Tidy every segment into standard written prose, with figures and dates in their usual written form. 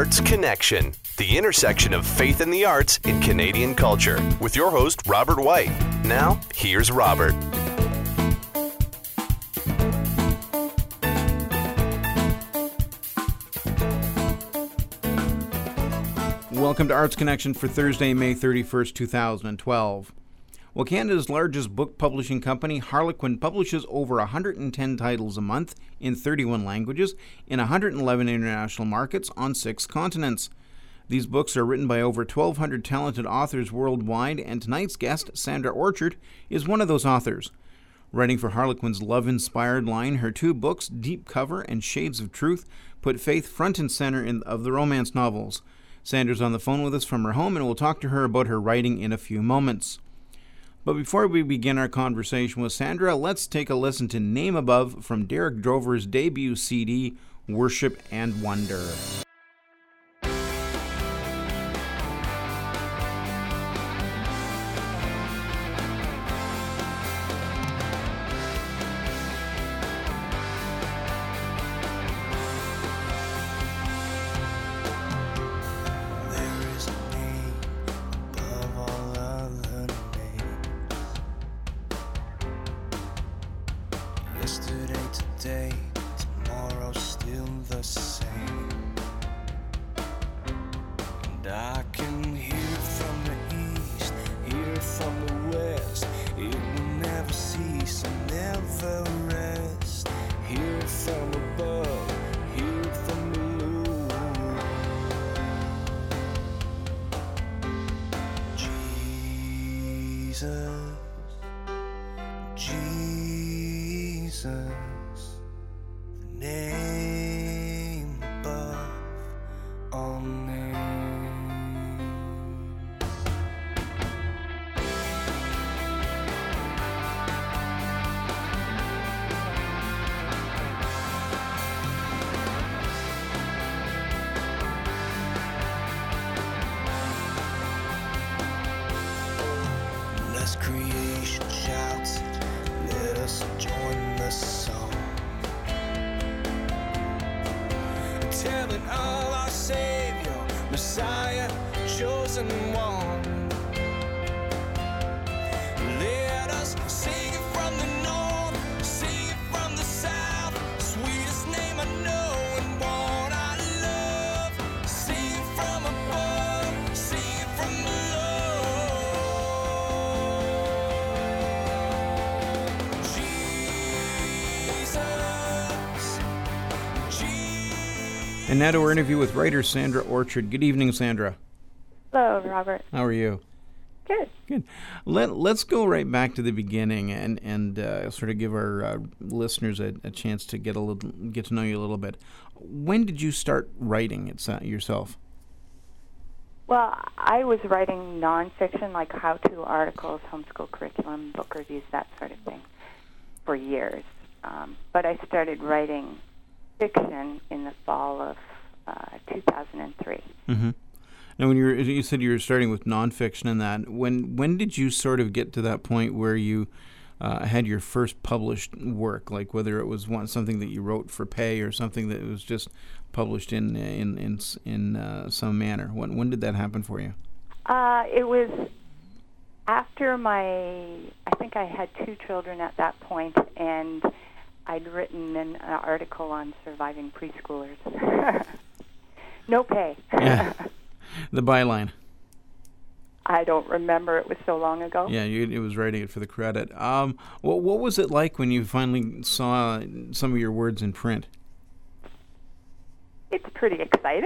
Arts Connection, the intersection of faith and the arts in Canadian culture, with your host, Robert White. Now, here's Robert. Welcome to Arts Connection for Thursday, May 31st, 2012. Well, Canada's largest book publishing company, Harlequin, publishes over 110 titles a month in 31 languages in 111 international markets on 6 continents. These books are written by over 1,200 talented authors worldwide, and tonight's guest, Sandra Orchard, is one of those authors. Writing for Harlequin's love-inspired line, her 2 books, Deep Cover and Shades of Truth, put faith front and center of the romance novels. Sandra's on the phone with us from her home, and we'll talk to her about her writing in a few moments. But before we begin our conversation with Sandra, let's take a listen to Name Above from Derek Drover's debut CD, Worship and Wonder. Yesterday, today, tomorrow still the same. And I can hear from the east, hear from the west. It will never cease and never rest. Hear it from above, hear it from below. Jesus, the name above all names. And as creation shouts it, let us join the song, telling all our Savior, Messiah, chosen one. Let us sing it from the north, sing it from the south. Sweetest name I know and one I love. Sing it from above, sing it from below. And now to our interview with writer Sandra Orchard. Good evening, Sandra. Hello, Robert. How are you? Good. Good. Let's go right back to the beginning and sort of give our listeners a chance to get to know you a little bit. When did you start writing yourself? Well, I was writing nonfiction, like how-to articles, homeschool curriculum, book reviews, that sort of thing, for years. But I started writing fiction in the fall of 2003. Mm-hmm. Now, when you said you were starting with nonfiction and that, when did you sort of get to that point where you had your first published work, like whether it was something that you wrote for pay or something that was just published in some manner? When did that happen for you? It was after I think I had 2 children at that point, and I'd written an article on surviving preschoolers. No pay. Yeah. The byline. I don't remember. It was so long ago. Yeah, it was writing it for the credit. What was it like when you finally saw some of your words in print? It's pretty exciting.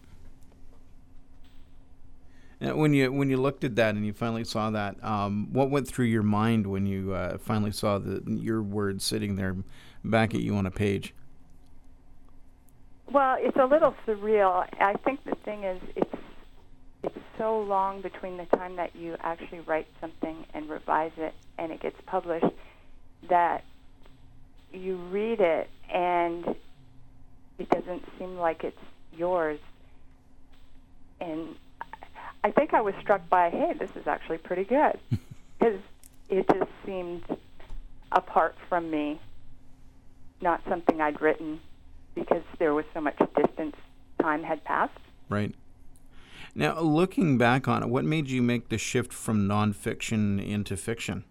When you looked at that and you finally saw that, what went through your mind when you finally saw your words sitting there back at you on a page? Well, it's a little surreal. I think the thing is, it's so long between the time that you actually write something and revise it and it gets published that you read it and it doesn't seem like it's yours. And I think I was struck by, hey, this is actually pretty good, because it just seemed apart from me, not something I'd written, because there was so much distance, time had passed. Right. Now, looking back on it, what made you make the shift from nonfiction into fiction?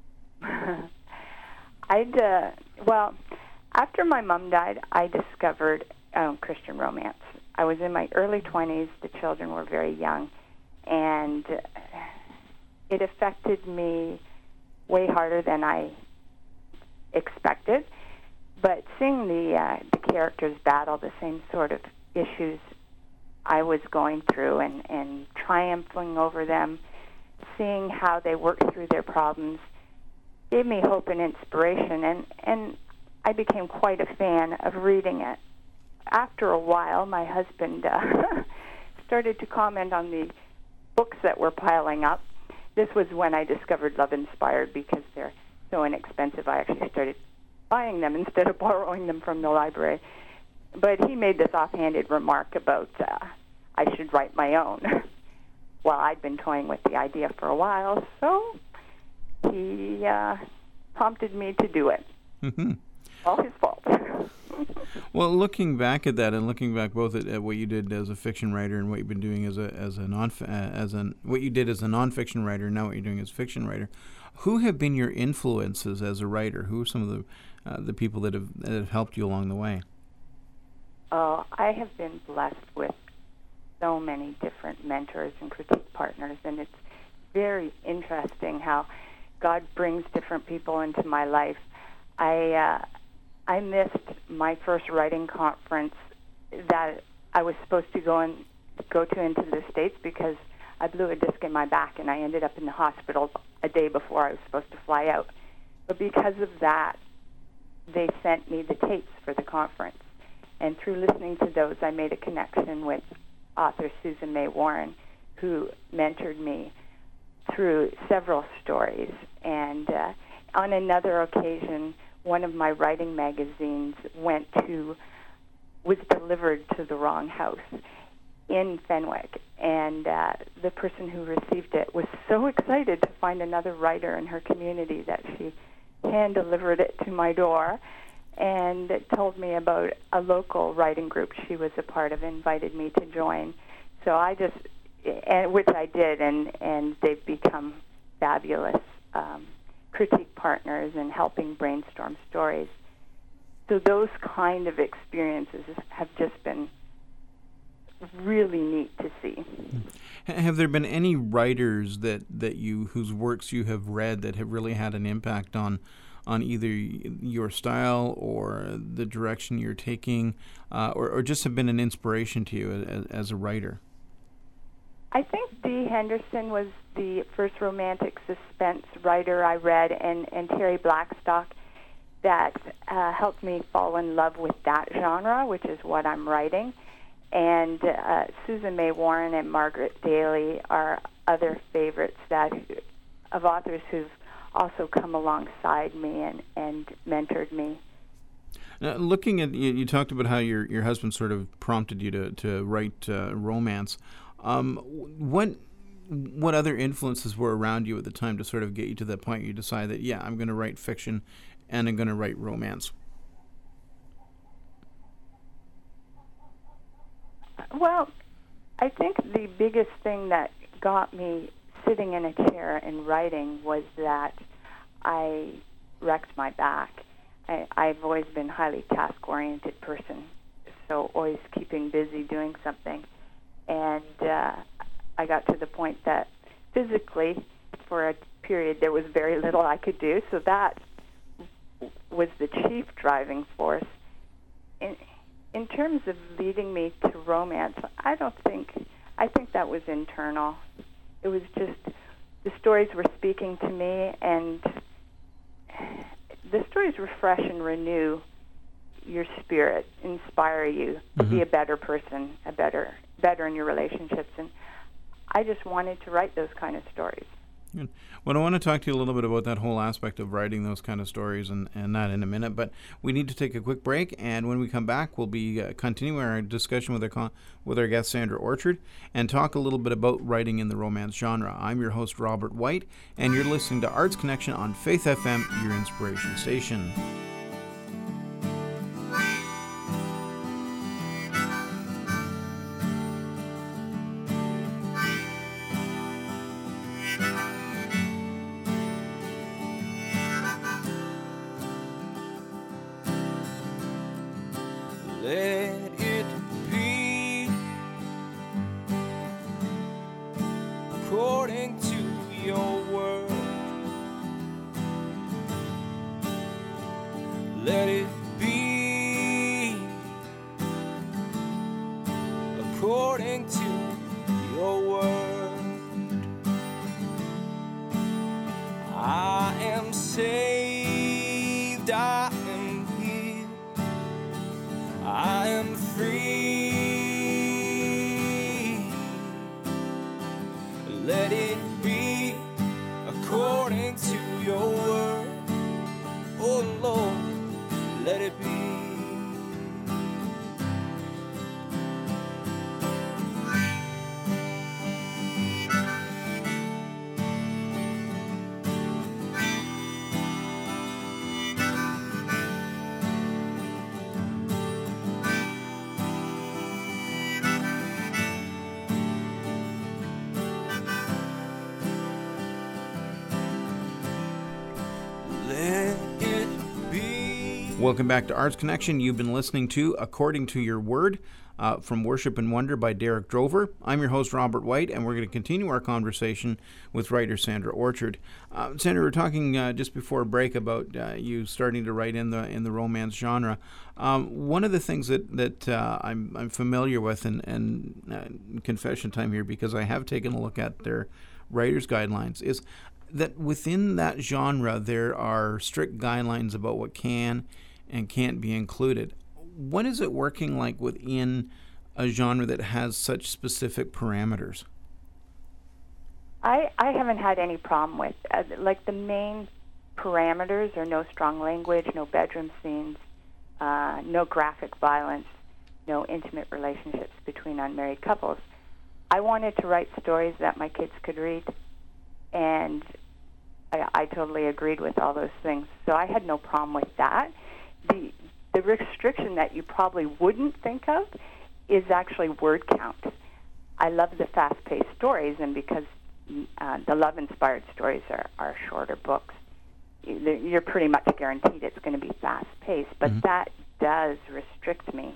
Well, after my mom died, I discovered Christian romance. I was in my early 20s. The children were very young, and it affected me way harder than I expected. But seeing the characters battle the same sort of issues I was going through and triumphing over them, seeing how they worked through their problems, gave me hope and inspiration, and I became quite a fan of reading it. After a while, my husband started to comment on the books that were piling up. This was when I discovered Love Inspired, because they're so inexpensive. I actually started buying them instead of borrowing them from the library. But he made this offhanded remark about I should write my own. Well, I'd been toying with the idea for a while, so he prompted me to do it. Mm-hmm. All his fault. Well, looking back at that, and looking back both at what you did as a fiction writer and what you've been doing what you did as a nonfiction writer, and now what you're doing as a fiction writer, who have been your influences as a writer? Who are some of the people that have helped you along the way? Oh, I have been blessed with so many different mentors and critique partners, and it's very interesting how God brings different people into my life. I missed my first writing conference that I was supposed to go to into the States because I blew a disc in my back, and I ended up in the hospital a day before I was supposed to fly out. But because of that, they sent me the tapes for the conference. And through listening to those, I made a connection with author Susan May Warren, who mentored me through several stories. And on another occasion, one of my writing magazines was delivered to the wrong house in Fenwick. And the person who received it was so excited to find another writer in her community that she hand-delivered it to my door and told me about a local writing group she was a part of, invited me to join. So which I did, and they've become fabulous critique partners and helping brainstorm stories. So those kind of experiences have just been really neat to see. Have there been any writers whose works you have read that have really had an impact on either your style or the direction you're taking, or just have been an inspiration to you as a writer? I think Dee Henderson was the first romantic suspense writer I read, and Terry Blackstock, that helped me fall in love with that genre, which is what I'm writing. And Susan May Warren and Margaret Daly are other favorites of authors who've also come alongside me and mentored me. Now, looking at you talked about how your husband sort of prompted you to write romance. What other influences were around you at the time to sort of get you to that point you decide that, I'm going to write fiction and I'm going to write romance? Well, I think the biggest thing that got me sitting in a chair and writing was that I wrecked my back. I've always been a highly task-oriented person, so always keeping busy doing something. And I got to the point that physically, for a period, there was very little I could do, so that was the chief driving force. In terms of leading me to romance, I think that was internal. It was just the stories were speaking to me, and the stories refresh and renew your spirit, inspire you to be a better person, better in your relationships, and I just wanted to write those kind of stories. Good. Well, I want to talk to you a little bit about that whole aspect of writing those kind of stories and that in a minute, but we need to take a quick break, and when we come back, we'll be continuing our discussion with our guest, Sandra Orchard, and talk a little bit about writing in the romance genre. I'm your host, Robert White, and you're listening to Arts Connection on Faith FM, your inspiration station. let it be according to your word. I am saved, I am healed, I am free. Let it be according to your word. Oh Lord, let it be. Welcome back to Arts Connection. You've been listening to According to Your Word from Worship and Wonder by Derek Drover. I'm your host, Robert White, and we're going to continue our conversation with writer Sandra Orchard. Sandra, we were talking just before break about you starting to write in the romance genre. One of the things that I'm familiar with, and confession time here because I have taken a look at their writer's guidelines, is that within that genre there are strict guidelines about what can and can't be included. What is it working like within a genre that has such specific parameters? I haven't had any problem with like the main parameters are no strong language, no bedroom scenes, no graphic violence, no intimate relationships between unmarried couples. I wanted to write stories that my kids could read, and I totally agreed with all those things. So I had no problem with that. The restriction that you probably wouldn't think of is actually word count. I love the fast-paced stories, and because the love-inspired stories are shorter books, you're pretty much guaranteed it's going to be fast-paced, but that does restrict me.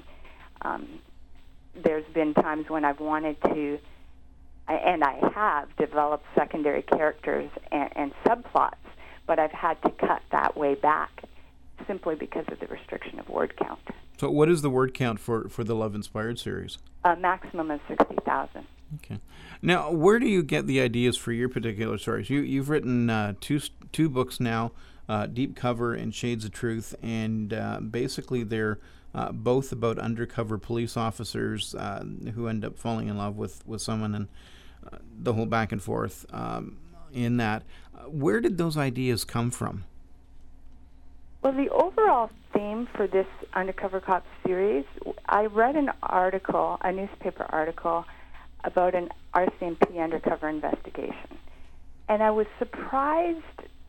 There's been times when I've wanted to, and I have developed secondary characters and subplots, but I've had to cut that way back simply because of the restriction of word count. So what is the word count for the Love Inspired series? A maximum of 60,000. Okay. Now, where do you get the ideas for your particular stories? You've written two books now, Deep Cover and Shades of Truth, and basically they're both about undercover police officers who end up falling in love with someone, and the whole back and forth in that. Where did those ideas come from? Well, the overall theme for this Undercover Cop series, I read an article, a newspaper article, about an RCMP undercover investigation. And I was surprised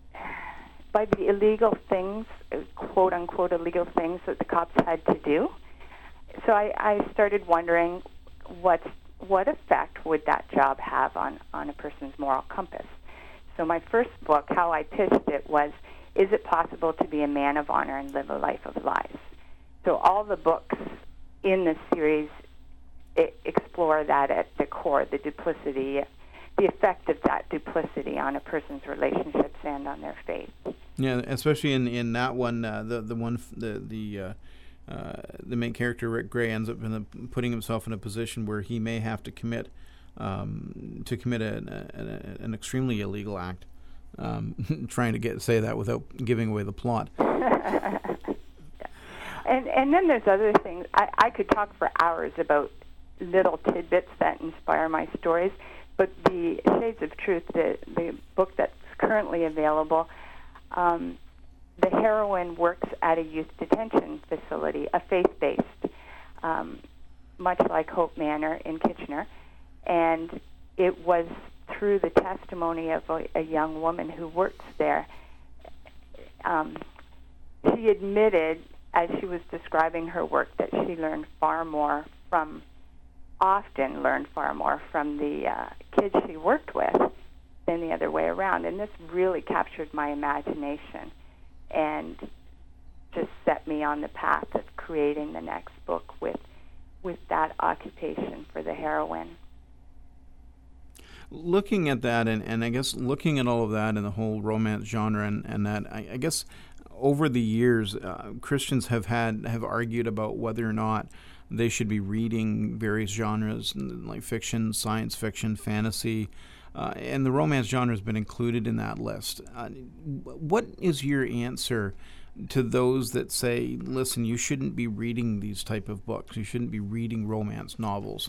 by the illegal things, quote-unquote illegal things that the cops had to do. So I started wondering what effect would that job have on a person's moral compass. So my first book, how I pitched it, was, is it possible to be a man of honor and live a life of lies? So all the books in this series explore that at the core, the duplicity, the effect of that duplicity on a person's relationships and on their faith. Yeah, especially in that one, the main character, Rick Gray, ends up putting himself in a position where he may have to commit an extremely illegal act. Trying to say that without giving away the plot. And then there's other things. I could talk for hours about little tidbits that inspire my stories, but the Shades of Truth, the book that's currently available, the heroine works at a youth detention facility, a faith-based, much like Hope Manor in Kitchener, and it was through the testimony of a young woman who works there. She admitted, as she was describing her work, that she often learned far more from the kids she worked with than the other way around. And this really captured my imagination and just set me on the path of creating the next book with that occupation for the heroine. Looking at that, and I guess looking at all of that and the whole romance genre and that, I guess over the years, Christians have argued about whether or not they should be reading various genres like fiction, science fiction, fantasy, and the romance genre has been included in that list. What is your answer to those that say, listen, you shouldn't be reading these type of books, you shouldn't be reading romance novels?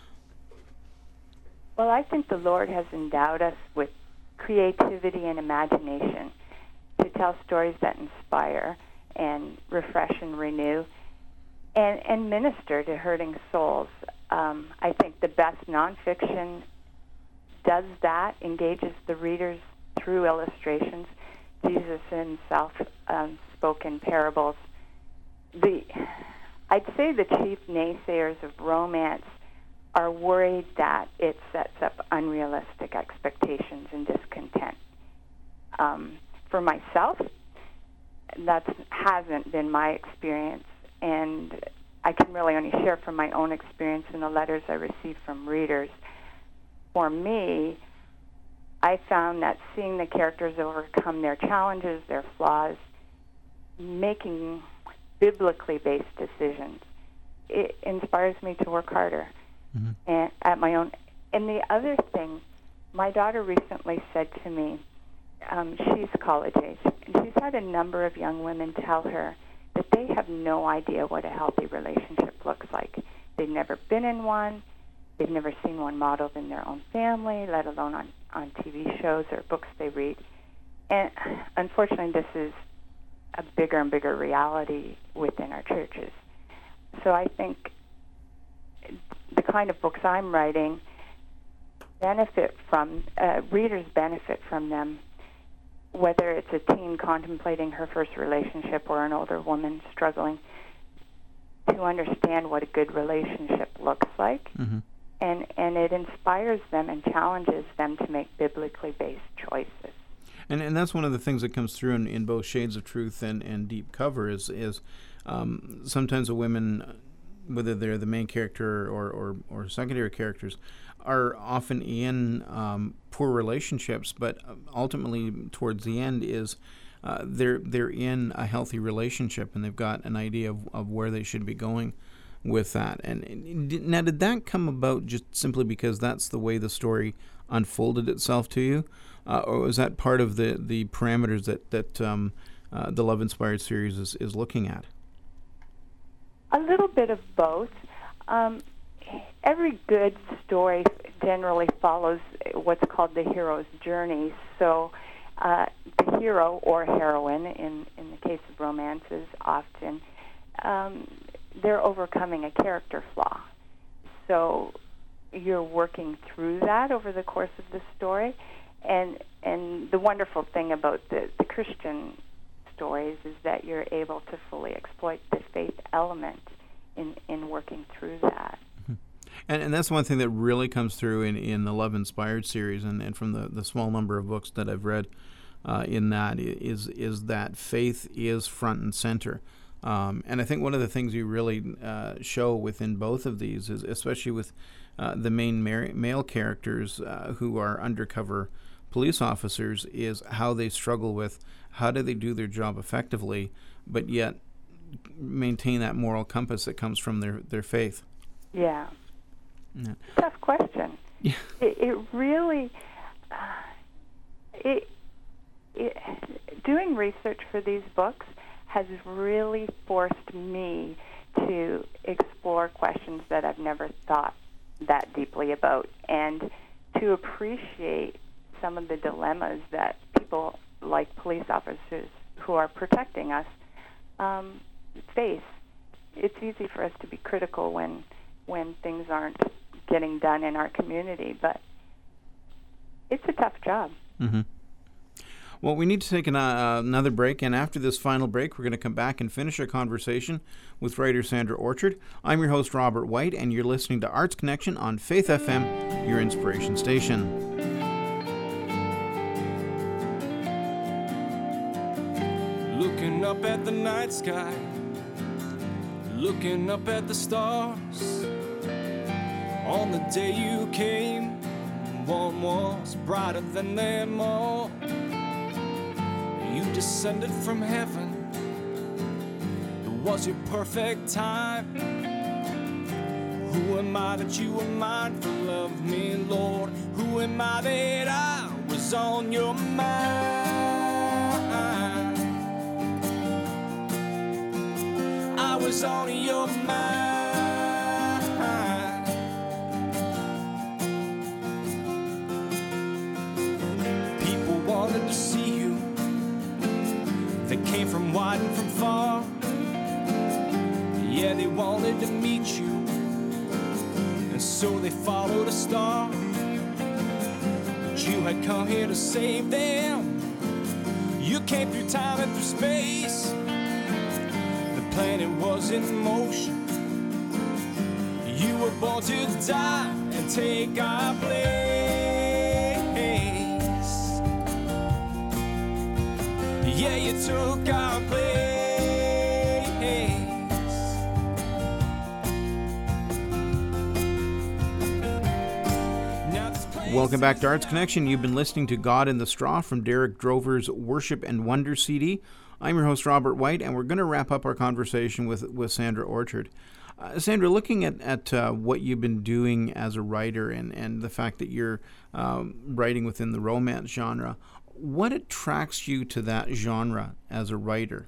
Well, I think the Lord has endowed us with creativity and imagination to tell stories that inspire and refresh and renew and minister to hurting souls. I think the best nonfiction does that, engages the readers through illustrations. Jesus himself spoke in parables. I'd say the chief naysayers of romance are worried that it sets up unrealistic expectations and discontent. For myself, that hasn't been my experience, and I can really only share from my own experience in the letters I receive from readers. For me, I found that seeing the characters overcome their challenges, their flaws, making biblically based decisions, it inspires me to work harder. And at my own. And the other thing, my daughter recently said to me, she's college age, and she's had a number of young women tell her that they have no idea what a healthy relationship looks like. They've never been in one. They've never seen one modeled in their own family, let alone on TV shows or books they read. And unfortunately, this is a bigger and bigger reality within our churches. So I think the kind of books I'm writing benefit from, readers benefit from them, whether it's a teen contemplating her first relationship or an older woman struggling to understand what a good relationship looks like. And it inspires them and challenges them to make biblically based choices. And that's one of the things that comes through in both Shades of Truth and Deep Cover is sometimes the women, whether they're the main character or secondary characters, are often in poor relationships, but ultimately towards the end is they're in a healthy relationship and they've got an idea of where they should be going with that. And now, did that come about just simply because that's the way the story unfolded itself to you, or was that part of the parameters that the Love Inspired series is looking at? A little bit of both. Every good story generally follows what's called the hero's journey. So the hero or heroine, in the case of romances, often they're overcoming a character flaw. So you're working through that over the course of the story. And the wonderful thing about the Christian stories is that you're able to fully exploit the faith element in working through that. And that's one thing that really comes through in the Love Inspired series, and from the small number of books that I've read in that is that faith is front and center. And I think one of the things you really show within both of these is, especially with the main male characters who are undercover police officers, is how they struggle with how do they do their job effectively, but yet maintain that moral compass that comes from their faith. Yeah. Yeah. Tough question. Yeah. It really, doing research for these books has really forced me to explore questions that I've never thought that deeply about, and to appreciate some of the dilemmas that people like police officers who are protecting us face. It's easy for us to be critical when things aren't getting done in our community, but it's a tough job. Mm-hmm. Well, we need to take another break, and after this final break, we're going to come back and finish our conversation with writer Sandra Orchard. I'm your host, Robert White, and you're listening to Arts Connection on Faith FM, your inspiration station. Looking up at the night sky, looking up at the stars. On the day you came, one was brighter than them all. You you descended from heaven. It was your perfect time. Who am I that you were mindful of me, Lord? Who am I that I was on your mind? I was on your mind. People wanted to see you. They came from wide and from far. Yeah, they wanted to meet you, and so they followed a star. But you had come here to save them. You came through time and through space. The planet was in motion. You were born to die and take our place. Yeah, you took our place. Welcome back to Arts Connection. You've been listening to God in the Straw from Derek Drover's Worship and Wonder CD. I'm your host, Robert White, and we're going to wrap up our conversation with Sandra Orchard. Sandra, looking at what you've been doing as a writer and the fact that you're writing within the romance genre, what attracts you to that genre as a writer?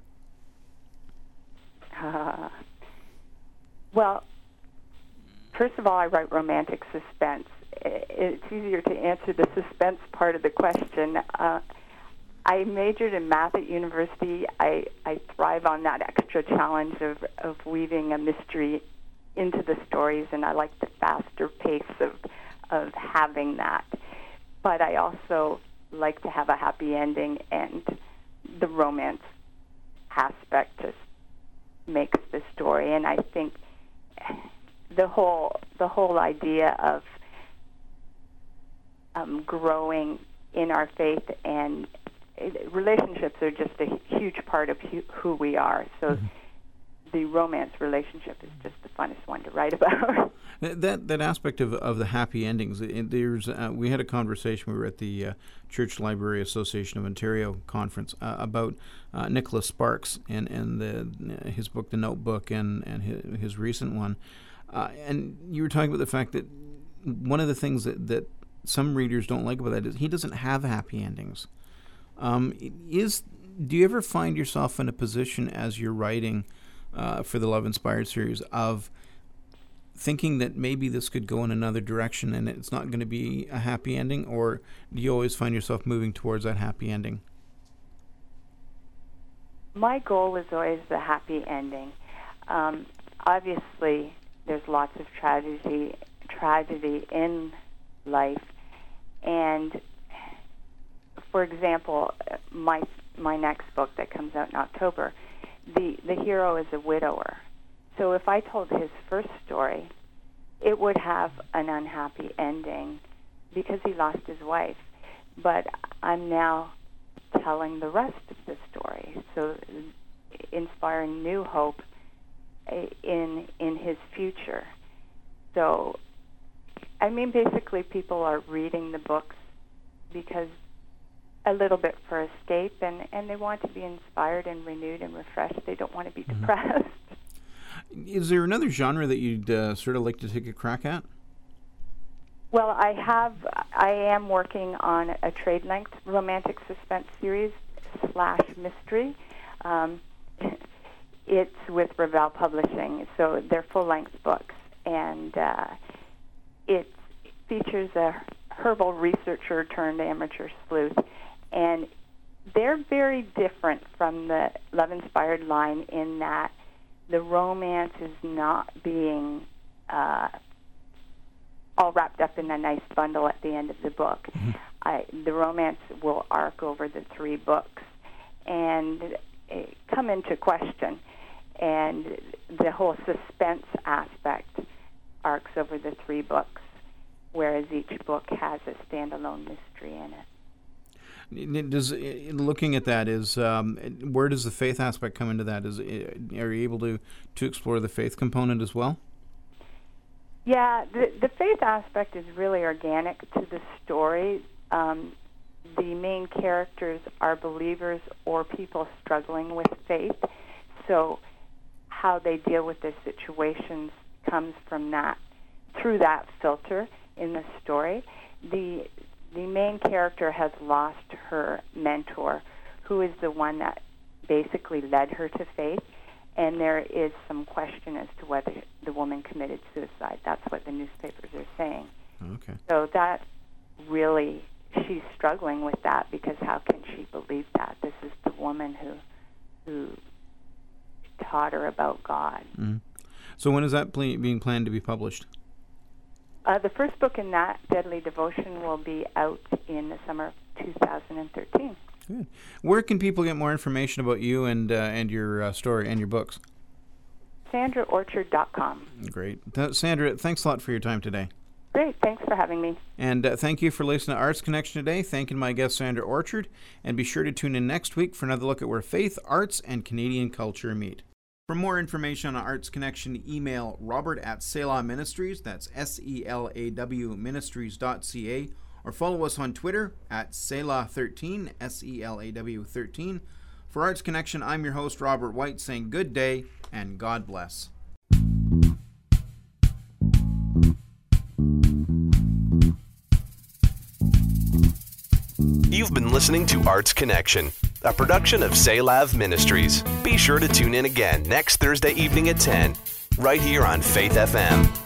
Well, first of all, I write romantic suspense. It's easier to answer the suspense part of the question. I majored in math at university. I thrive on that extra challenge of weaving a mystery into the stories, and I like the faster pace of having that. But I also like to have a happy ending, and the romance aspect just makes the story. And I think the whole idea of growing in our faith and relationships are just a huge part of who we are. So the romance relationship is just the funnest one to write about. That aspect of the happy endings, there's we had a conversation, we were at the Church Library Association of Ontario conference about Nicholas Sparks and his book, The Notebook, and his recent one. And you were talking about the fact that one of the things that some readers don't like about that is he doesn't have happy endings. Do you ever find yourself in a position as you're writing for the Love Inspired series of thinking that maybe this could go in another direction and it's not going to be a happy ending, or do you always find yourself moving towards that happy ending? My goal is always the happy ending. Obviously, there's lots of tragedy in life, and for example, my next book that comes out in October, the hero is a widower. So if I told his first story, it would have an unhappy ending because he lost his wife. But I'm now telling the rest of the story, so inspiring new hope in his future. So, I mean, basically people are reading the books because a little bit for escape, and they want to be inspired and renewed and refreshed. They don't want to be depressed. Is there another genre that you'd sort of like to take a crack at? Well, I am working on a trade-length romantic suspense series / mystery. It's with Ravel Publishing, so they're full-length books, and it features a herbal researcher turned amateur sleuth, and they're very different from the Love Inspired line in that the romance is not being all wrapped up in a nice bundle at the end of the book. The romance will arc over the 3 books and come into question, and the whole suspense aspect arcs over the 3 books, whereas each book has a standalone mystery in it. Looking at that, where does the faith aspect come into that? Are you able to explore the faith component as well? Yeah, the faith aspect is really organic to the story. the main characters are believers or people struggling with faith. So how they deal with their situations comes from that, through that filter in the story. The main character has lost her mentor, who is the one that basically led her to faith, and there is some question as to whether the woman committed suicide. That's what the newspapers are saying. Okay. So that really, she's struggling with that, because how can she believe that? This is the woman who taught her about God. Mm-hmm. So when is that being planned to be published? The first book in that, Deadly Devotion, will be out in the summer of 2013. Good. Where can people get more information about you and your story and your books? SandraOrchard.com. Great. Sandra, thanks a lot for your time today. Great. Thanks for having me. And thank you for listening to Arts Connection today. Thanking my guest, Sandra Orchard. And be sure to tune in next week for another look at where faith, arts, and Canadian culture meet. For more information on Arts Connection, email Robert@Selah Ministries, that's SELAW Ministries.ca, or follow us on Twitter @Selah13, SELAW13. For Arts Connection, I'm your host, Robert White, saying good day and God bless. You've been listening to Arts Connection, a production of Selah Ministries. Be sure to tune in again next Thursday evening at 10, right here on Faith FM.